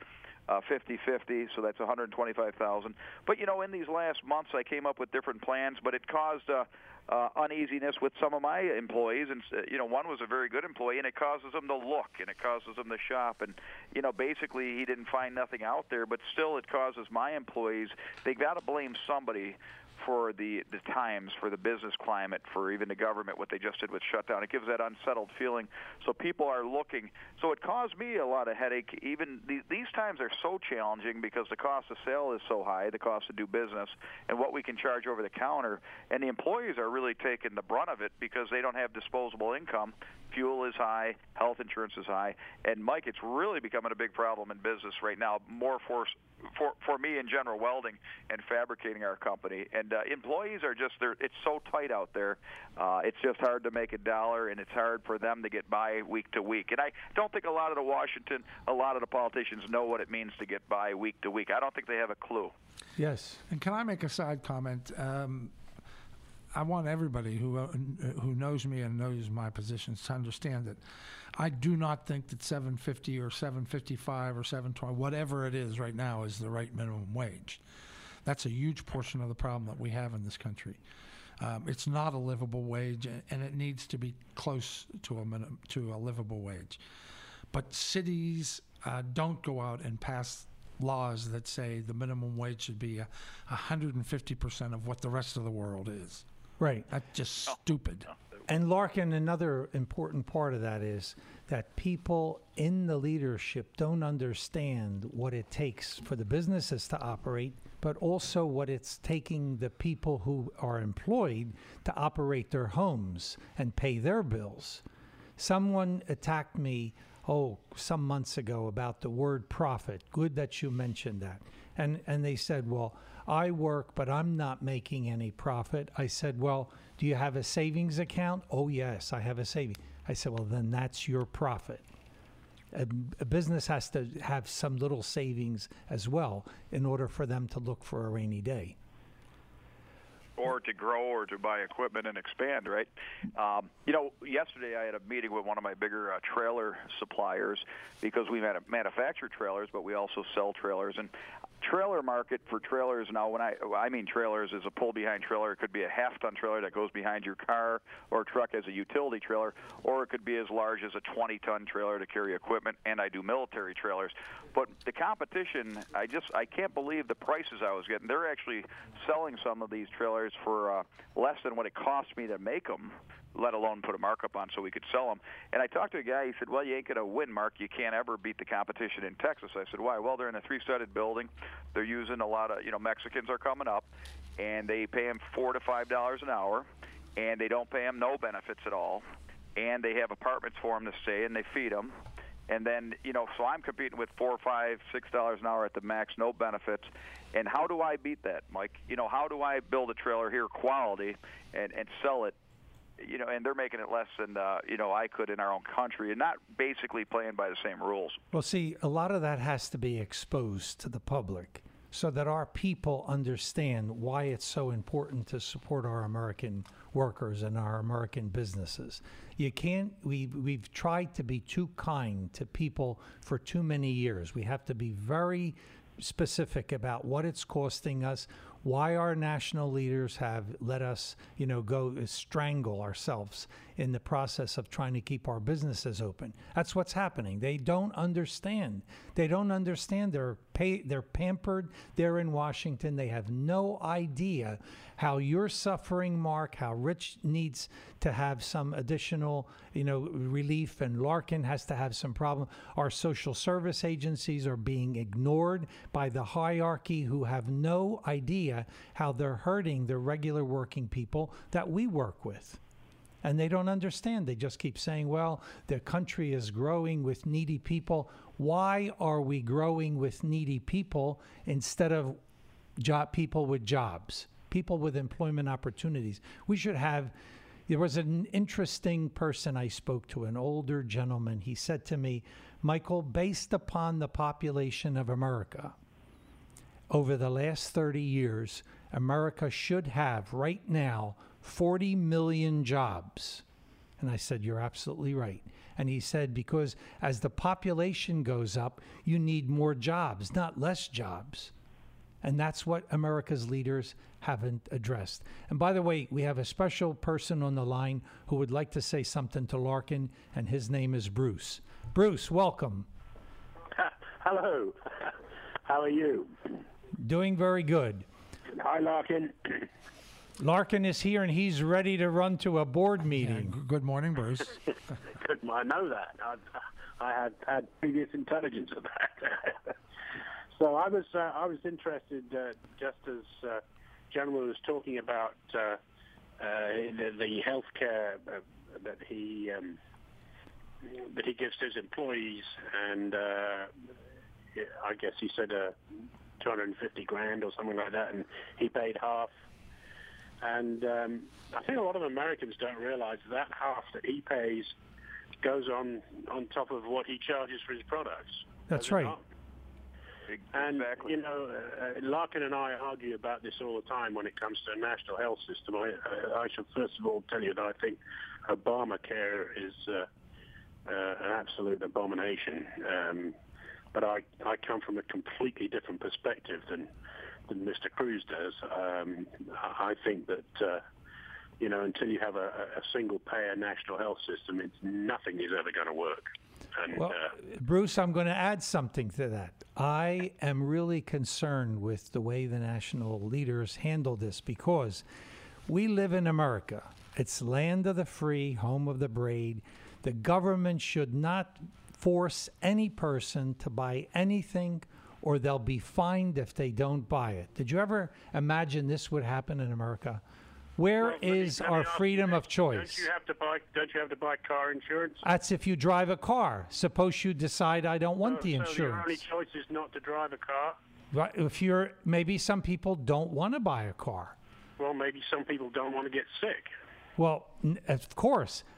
so that's $125,000. But in these last months, I came up with different plans, but it caused uneasiness with some of my employees, and one was a very good employee, and it causes them to look, and it causes them to shop, and basically he didn't find nothing out there, but still it causes my employees. They got to blame somebody for the times, for the business climate, for even the government, what they just did with shutdown. It gives that unsettled feeling. So people are looking. So it caused me a lot of headache. Even these times are so challenging because the cost of sale is so high, the cost to do business, and what we can charge over the counter. And the employees are really taking the brunt of it because they don't have disposable income. Fuel is high, health insurance is high, and Mike, it's really becoming a big problem in business right now. More for me in General Welding and fabricating our company. And employees are it's so tight out there. It's just hard to make a dollar, and it's hard for them to get by week to week. And I don't think a lot of the politicians know what it means to get by week to week. I don't think they have a clue. Yes. And can I make a side comment? I want everybody who knows me and knows my positions to understand that I do not think that $7.50 or $7.55 or $7.20, whatever it is right now, is the right minimum wage. That's a huge portion of the problem that we have in this country. It's not a livable wage, and it needs to be close to a livable wage. But cities don't go out and pass laws that say the minimum wage should be 150% of what the rest of the world is. Right. That's just stupid. And Larkin, another important part of that is that people in the leadership don't understand what it takes for the businesses to operate, but also what it's taking the people who are employed to operate their homes and pay their bills. Someone attacked me, some months ago about the word profit. Good that you mentioned that. And they said, well, I work, but I'm not making any profit. I said, well, do you have a savings account? Oh, yes, I have a savings. I said, well, then that's your profit. a business has to have some little savings as well in order for them to look for a rainy day. Or to grow or to buy equipment and expand, right? Yesterday I had a meeting with one of my bigger trailer suppliers because we manufacture trailers, but we also sell trailers. And trailer market for trailers now, when I mean trailers, is a pull-behind trailer. It could be a half-ton trailer that goes behind your car or truck as a utility trailer, or it could be as large as a 20-ton trailer to carry equipment, and I do military trailers. But the competition, I can't believe the prices I was getting. They're actually selling some of these trailers for less than what it cost me to make them, let alone put a markup on so we could sell them. And I talked to a guy, he said, well, you ain't going to win, Mark. You can't ever beat the competition in Texas. I said, why? Well, they're in a three-sided building. They're using a lot of, Mexicans are coming up, and they pay them $4 to $5 an hour, and they don't pay them no benefits at all, and they have apartments for them to stay, and they feed them. And then, so I'm competing with $4, $5, $6 an hour at the max, no benefits. And how do I beat that, Mike? How do I build a trailer here, quality, and sell it? And they're making it less than, I could in our own country, and not basically playing by the same rules. Well, see, a lot of that has to be exposed to the public so that our people understand why it's so important to support our American workers and our American businesses. You can't, we've tried to be too kind to people for too many years. We have to be very specific about what it's costing us, why our national leaders have let us, go strangle ourselves in the process of trying to keep our businesses open. That's what's happening. They don't understand. They don't understand. They're pampered. They're in Washington. They have no idea how you're suffering, Mark, how Rich needs to have some additional, relief, and Larkin has to have some problem. Our social service agencies are being ignored by the hierarchy who have no idea how they're hurting the regular working people that we work with. And they don't understand. They just keep saying, well, the country is growing with needy people. Why are we growing with needy people instead of people with jobs, people with employment opportunities? We should have. There was an interesting person I spoke to, an older gentleman. He said to me, Michael, based upon the population of America, over the last 30 years, America should have right now 40 million jobs. And I said, you're absolutely right. And he said, because as the population goes up, you need more jobs, not less jobs. And that's what America's leaders haven't addressed. And by the way, we have a special person on the line who would like to say something to Larkin, and his name is Bruce. Bruce, welcome. Hello. How are you? Doing very good. Hi, Larkin. Larkin is here, and he's ready to run to a board meeting. Yeah, good morning, Bruce. Good. I know that. I had previous intelligence of that. So I was interested, just as gentleman was talking about the health care that he gives to his employees, and I guess he said $250,000 or something like that, and he paid half. And I think a lot of Americans don't realize that half that he pays goes on top of what he charges for his products. That's right. And, Exactly. Larkin and I argue about this all the time when it comes to a national health system. I should first of all tell you that I think Obamacare is an absolute abomination. But I come from a completely different perspective than Mr. Cruz does. I think that, until you have a single-payer national health system, nothing is ever going to work. And, well, Bruce, I'm going to add something to that. I am really concerned with the way the national leaders handle this because we live in America. It's land of the free, home of the brave. The government should not force any person to buy anything, or they'll be fined if they don't buy it. Did you ever imagine this would happen in America? Where is our freedom of choice? Don't you have to buy car insurance? That's if you drive a car. Suppose you decide I don't want the insurance. So your only choice is not to drive a car? Right. Maybe some people don't want to buy a car. Well, maybe some people don't want to get sick. Well, of course,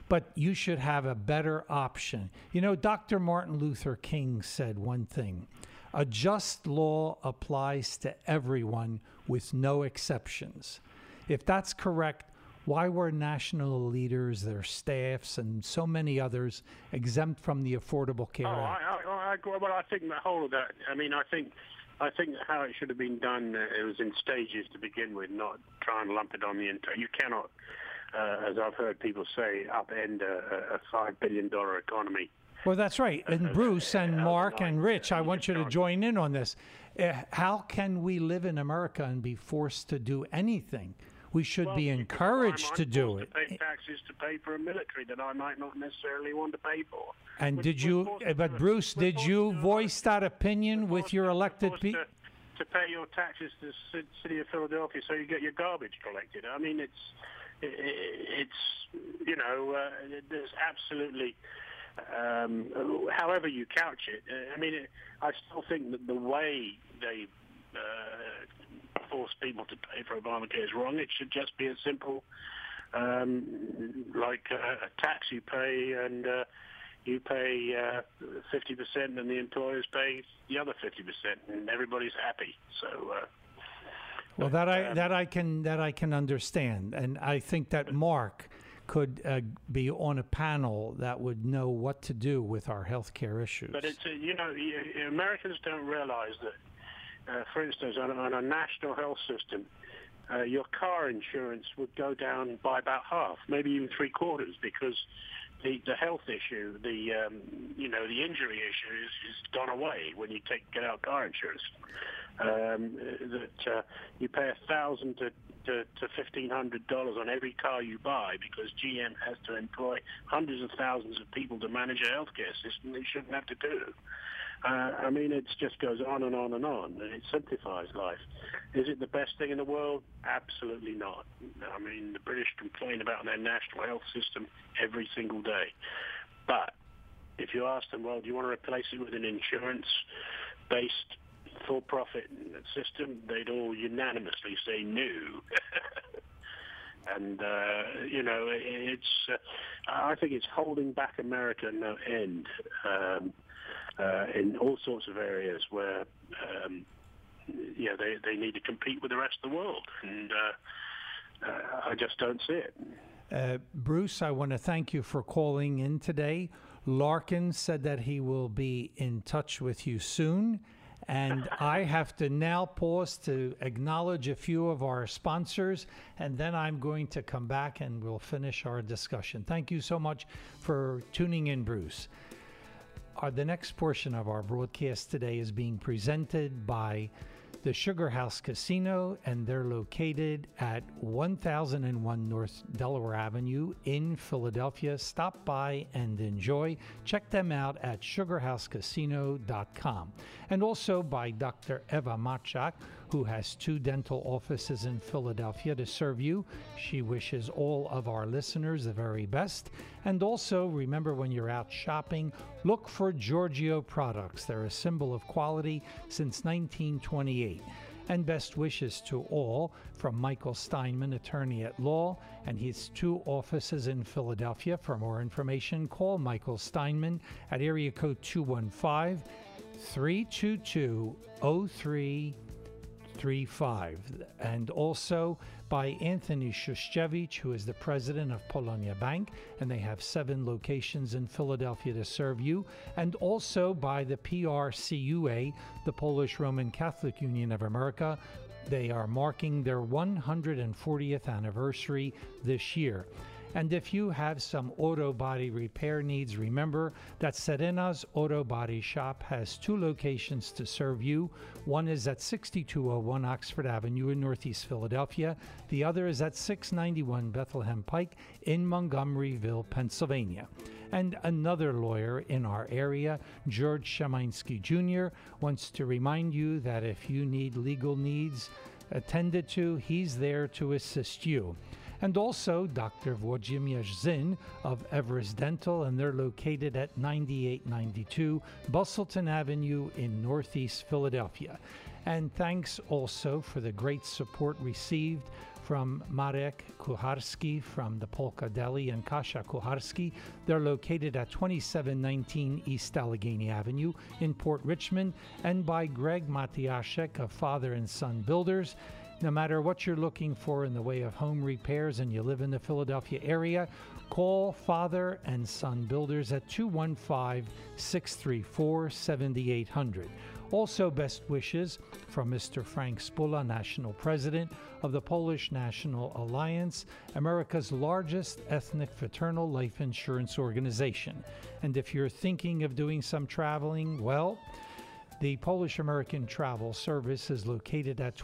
but you should have a better option. You know, Dr. Martin Luther King said one thing: a just law applies to everyone with no exceptions. If that's correct, why were national leaders, their staffs, and so many others exempt from the Affordable Care Act? Well, I think the whole of that. I mean, I think how it should have been done. It was in stages to begin with, not try and lump it on the entire. You cannot, as I've heard people say, upend a $5 billion economy. Well, that's right. And Bruce and Mark and Rich, I want you to join in on this. How can we live in America and be forced to do anything? We should be encouraged to do it. To pay taxes to pay for a military that I might not necessarily want to pay for. And but Bruce, did you voice that opinion with your elected people? To pay your taxes to the city of Philadelphia so you get your garbage collected. I mean, it's you know, there's absolutely, however you couch it. I mean, I still think that the way they force people to pay for Obamacare is wrong. It should just be as simple like a tax you pay, and you pay 50%, and the employers pay the other 50%, and everybody's happy. So, well, that I can understand, and I think that Mark could be on a panel that would know what to do with our health care issues. But it's you know, Americans don't realize that. For instance, on a national health system, your car insurance would go down by about half, maybe even three-quarters, because the health issue, the injury issue is gone away when you get out car insurance. You pay $1,000 to $1,500 on every car you buy because GM has to employ hundreds of thousands of people to manage a healthcare system they shouldn't have to do. I mean, it just goes on and on and on, and it simplifies life. Is it the best thing in the world? Absolutely not. I mean, the British complain about their national health system every single day. But if you ask them, well, do you want to replace it with an insurance-based for-profit system, they'd all unanimously say no. And, you know, I think it's holding back America no end. In all sorts of areas where, they need to compete with the rest of the world, and I just don't see it. Bruce, I want to thank you for calling in today. Larkin said that he will be in touch with you soon, and I have to now pause to acknowledge a few of our sponsors, and then I'm going to come back and we'll finish our discussion. Thank you so much for tuning in, Bruce. The next portion of our broadcast today is being presented by the Sugar House Casino, and they're located at 1001 North Delaware Avenue in Philadelphia. Stop by and enjoy. Check them out at sugarhousecasino.com. And also by Dr. Eva Matchak, who has 2 dental offices in Philadelphia to serve you. She wishes all of our listeners the very best. And also, remember, when you're out shopping, look for Giorgio products. They're a symbol of quality since 1928. And best wishes to all from Michael Steinman, attorney at law, and his 2 offices in Philadelphia. For more information, call Michael Steinman at area code 215-322-0335. And also by Anthony Shushchevich, who is the president of Polonia Bank, and they have 7 locations in Philadelphia to serve you. And also by the PRCUA, the Polish Roman Catholic Union of America. They are marking their 140th anniversary this year. And if you have some auto body repair needs, remember that Serena's Auto Body Shop has 2 locations to serve you. One is at 6201 Oxford Avenue in Northeast Philadelphia. The other is at 691 Bethlehem Pike in Montgomeryville, Pennsylvania. And another lawyer in our area, George Sheminsky Jr., wants to remind you that if you need legal needs attended to, he's there to assist you. And also Dr. Włodzimierz Zinn of Everest Dental, and they're located at 9892 Bustleton Avenue in Northeast Philadelphia. And thanks also for the great support received from Marek Kucharski from the Polka Deli and Kasia Kucharski. They're located at 2719 East Allegheny Avenue in Port Richmond, and by Greg Matiaszek of Father and Son Builders. No matter what you're looking for in the way of home repairs and you live in the Philadelphia area, call Father and Son Builders at 215-634-7800. Also, best wishes from Mr. Frank Spula, National President of the Polish National Alliance, America's largest ethnic fraternal life insurance organization. And if you're thinking of doing some traveling, well, the Polish American Travel Service is located at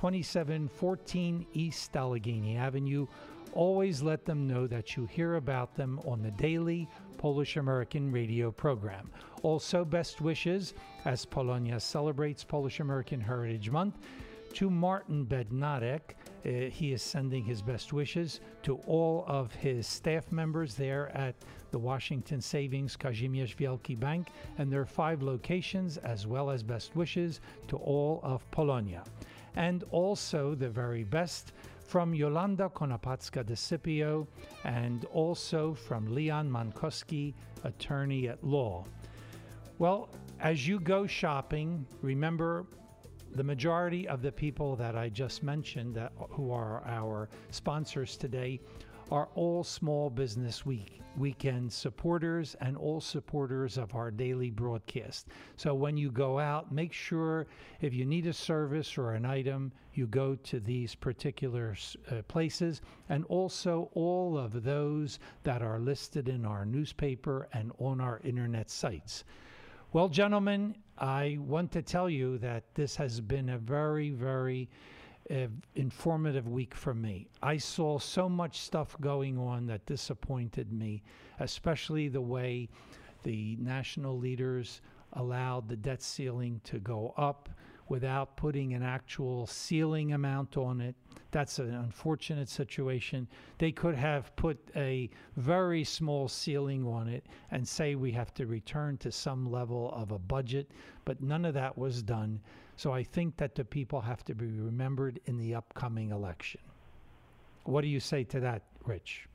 2714 East Allegheny Avenue. Always let them know that you hear about them on the daily Polish American radio program. Also, best wishes as Polonia celebrates Polish American Heritage Month to Martin Bednarek. He is sending his best wishes to all of his staff members there at the Washington Savings Kazimierz Wielki Bank and their 5 locations, as well as best wishes to all of Polonia. And also the very best from Yolanda Konopacka de Scipio, and also from Leon Mankowski, attorney at law. Well, as you go shopping, remember the majority of the people that I just mentioned who are our sponsors today are all small business weekend supporters and all supporters of our daily broadcast. So when you go out, make sure if you need a service or an item, you go to these particular places, and also all of those that are listed in our newspaper and on our internet sites. Well, gentlemen, I want to tell you that this has been a very, very informative week for me. I saw so much stuff going on that disappointed me, especially the way the national leaders allowed the debt ceiling to go up without putting an actual ceiling amount on it. That's an unfortunate situation. They could have put a very small ceiling on it and say we have to return to some level of a budget, but none of that was done. So I think that the people have to be remembered in the upcoming election. What do you say to that, Rich?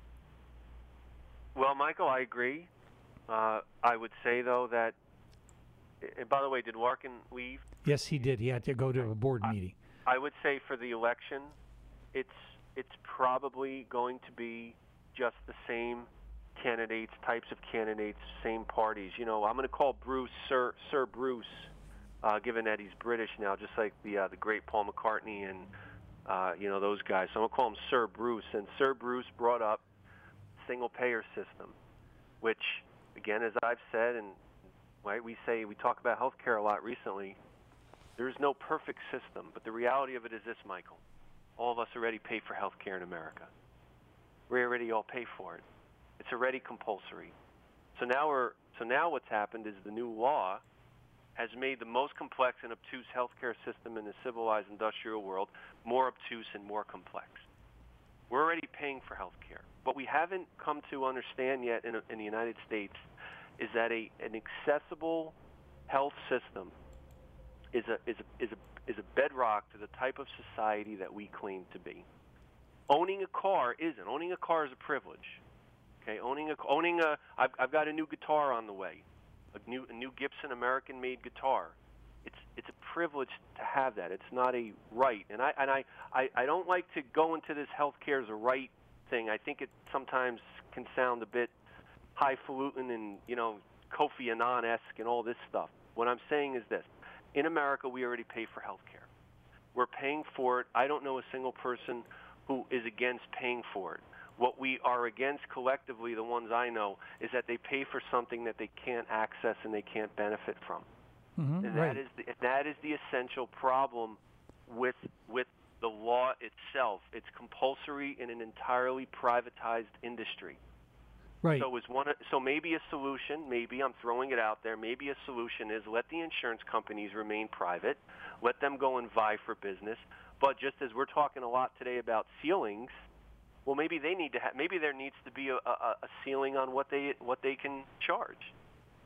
Well, Michael, I agree. I would say, though, that, and by the way, did Larkin leave? Yes, he did. He had to go to a board meeting. I would say for the election, it's probably going to be just the same candidates, types of candidates, same parties. You know, I'm going to call Bruce Sir Bruce, given that he's British now, just like the great Paul McCartney and those guys. So I'm going to call him Sir Bruce. And Sir Bruce brought up single-payer system, which, again, as I've said, and right, we talk about health care a lot recently. There is no perfect system, but the reality of it is this, Michael. All of us already pay for health care in America. We already all pay for it. It's already compulsory. So now what's happened is the new law has made the most complex and obtuse healthcare system in the civilized industrial world more obtuse and more complex. We're already paying for health care. What we haven't come to understand yet in the United States is that an accessible health system is a bedrock to the type of society that we claim to be. Owning a car isn't. Owning a car is a privilege. Okay, I've got a new guitar on the way, a new Gibson American-made guitar. It's a privilege to have that. It's not a right. And I don't like to go into this healthcare as a right thing. I think it sometimes can sound a bit highfalutin and Kofi Annan-esque and all this stuff. What I'm saying is this: in America, we already pay for health care. We're paying for it. I don't know a single person who is against paying for it. What we are against collectively, the ones I know, is that they pay for something that they can't access and they can't benefit from. Mm-hmm, and right. that is the essential problem with the law itself. It's compulsory in an entirely privatized industry. Right. So maybe a solution, maybe I'm throwing it out there, maybe a solution is let the insurance companies remain private, let them go and vie for business. But just as we're talking a lot today about ceilings, well, maybe they need to maybe there needs to be a ceiling on what they can charge.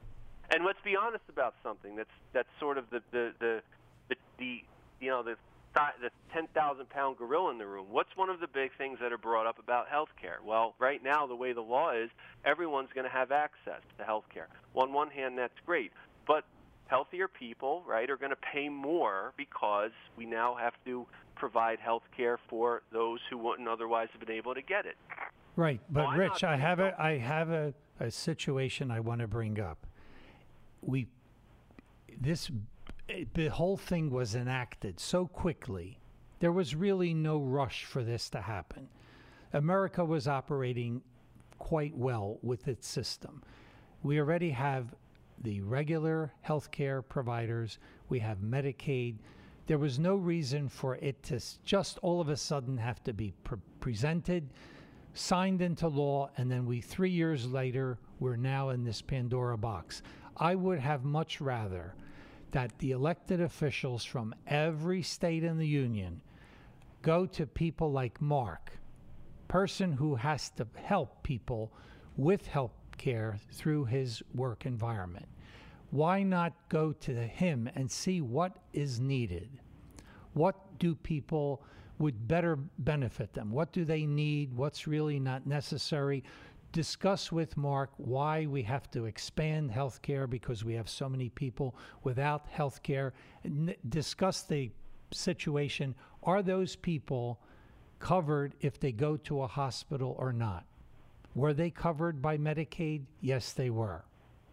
And let's be honest about something that's sort of the the 10,000-pound gorilla in the room. What's one of the big things that are brought up about health care? Well, right now, the way the law is, everyone's going to have access to health care. Well, on one hand, that's great. But healthier people, right, are going to pay more because we now have to provide health care for those who wouldn't otherwise have been able to get it. Right. But, Why Rich, not? I have a situation I want to bring up. The whole thing was enacted so quickly. There was really no rush for this to happen. America was operating quite well with its system. We already have the regular healthcare providers. We have Medicaid. There was no reason for it to just all of a sudden have to be presented, signed into law, and then 3 years later, we're now in this Pandora box. I would have much rather that the elected officials from every state in the union go to people like Mark, person who has to help people with health care through his work environment. Why not go to him and see what is needed? What do people would better benefit them? What do they need? What's really not necessary? Discuss with Mark why we have to expand health care because we have so many people without health care. Discuss the situation. Are those people covered if they go to a hospital or not? Were they covered by Medicaid? Yes, they were.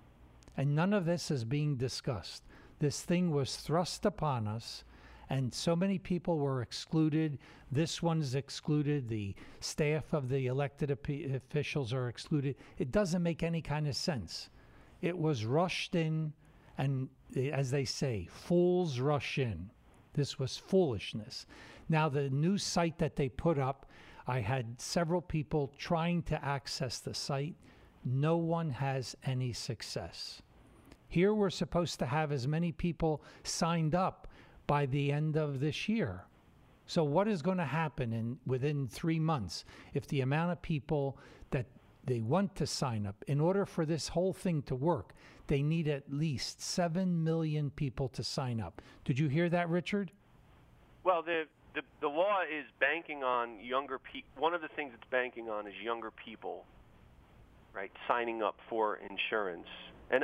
And none of this is being discussed. This thing was thrust upon us, and so many people were excluded. This one's excluded. The staff of the elected officials are excluded. It doesn't make any kind of sense. It was rushed in, and as they say, fools rush in. This was foolishness. Now, the new site that they put up, I had several people trying to access the site. No one has any success. Here we're supposed to have as many people signed up by the end of this year. So what is going to happen within 3 months if the amount of people that they want to sign up, in order for this whole thing to work, they need at least 7 million people to sign up. Did you hear that, Richard? Well, the law is banking on younger people. One of the things it's banking on is younger people, right, signing up for insurance. And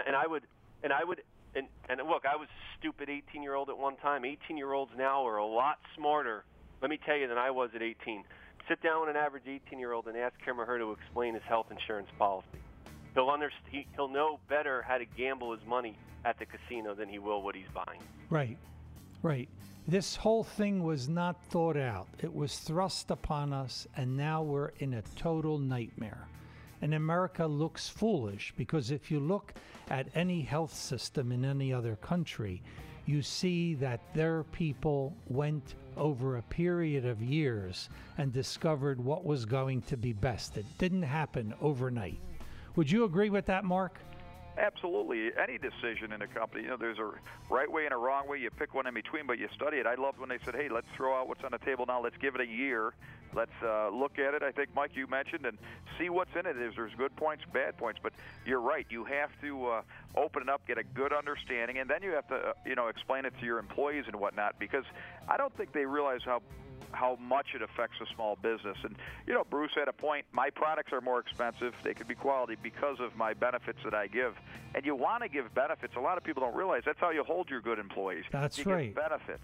look, I was a stupid 18-year-old at one time. 18-year-olds now are a lot smarter, let me tell you, than I was at 18. Sit down with an average 18-year-old and ask him or her to explain his health insurance policy. He'll know better how to gamble his money at the casino than he will what he's buying. Right, right. This whole thing was not thought out. It was thrust upon us, and now we're in a total nightmare. And America looks foolish because if you look at any health system in any other country, you see that their people went over a period of years and discovered what was going to be best. It didn't happen overnight. Would you agree with that, Mark? Absolutely. Any decision in a company, there's a right way and a wrong way. You pick one in between, but you study it. I loved when they said, hey, let's throw out what's on the table now. Let's give it a year. Let's look at it. I think, Mike, you mentioned, and see what's in it. There's good points, bad points. But you're right. You have to open it up, get a good understanding, and then you have to, explain it to your employees and whatnot, because I don't think they realize how much it affects a small business. And, Bruce had a point. My products are more expensive. They could be quality because of my benefits that I give. And you want to give benefits. A lot of people don't realize that's how you hold your good employees. That's you right. Give benefits.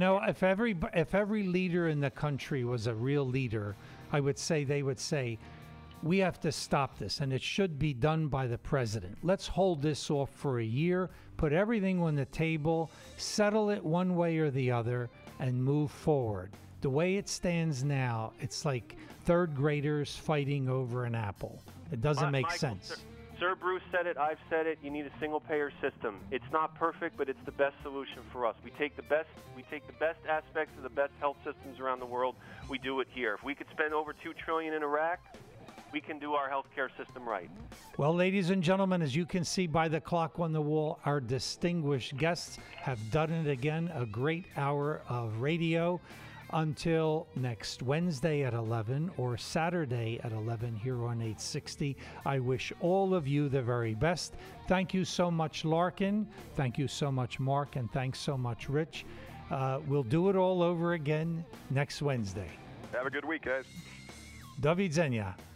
If every leader in the country was a real leader, I would say they would say, we have to stop this, and it should be done by the president. Let's hold this off for a year, put everything on the table, settle it one way or the other, and move forward. The way it stands now, it's like third graders fighting over an apple. It doesn't make sense. Sir Bruce said it, I've said it, you need a single-payer system. It's not perfect, but it's the best solution for us. We take the best aspects of the best health systems around the world. We do it here. If we could spend over $2 trillion in Iraq, we can do our healthcare system right. Well, ladies and gentlemen, as you can see by the clock on the wall, our distinguished guests have done it again, a great hour of radio. Until next Wednesday at 11 or Saturday at 11 here on 860, I wish all of you the very best. Thank you so much, Larkin. Thank you so much, Mark. And thanks so much, Rich. We'll do it all over again next Wednesday. Have a good week, guys. Do widzenia.